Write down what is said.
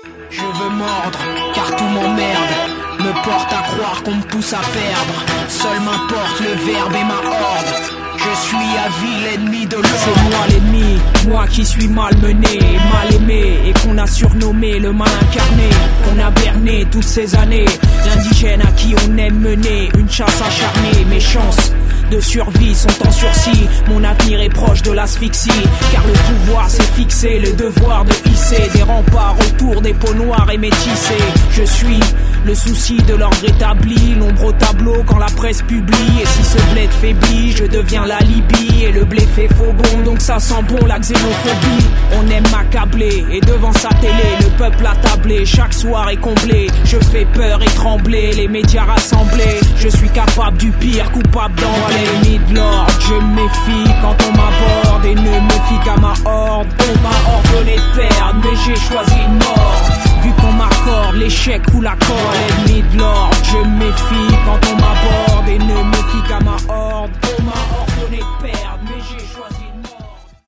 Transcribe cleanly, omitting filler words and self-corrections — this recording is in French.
Je veux mordre, car tout m'emmerde, me porte à croire qu'on me pousse à perdre. Seul m'importe le verbe et ma horde. Je suis à vie l'ennemi de l'ordre. C'est moi l'ennemi, moi qui suis malmené, mal aimé, et qu'on a surnommé le mal incarné, qu'on a berné toutes ces années. L'indigène à qui on aime mener une chasse acharnée. Mes chances de survie sont en sursis, mon avenir est proche de l'asphyxie, car le pouvoir s'est fixé, le devoir de hisser des remparts autour des peaux noires et métissées. Je suis le souci de l'ordre établi, l'ombre au tableau quand la presse publie. Et si ce bled faiblit, je deviens la Libye, et le blé fait faux bon, donc ça sent bon la xénophobie. On aime m'accabler, et devant sa télé, le peuple attablé, chaque soir est comblé. Je fais peur et trembler, les médias rassemblés. Je suis capable du pire, coupable d'envoyer l'ennemi de l'ordre. Je me méfie quand on m'aborde, et ne me fie qu'à ma horde. On m'a ordonné de perdre, mais j'ai choisi une mort. Vu qu'on m'accorde l'échec ou l'accord à l'ennemi de l'ordre. Je me méfie quand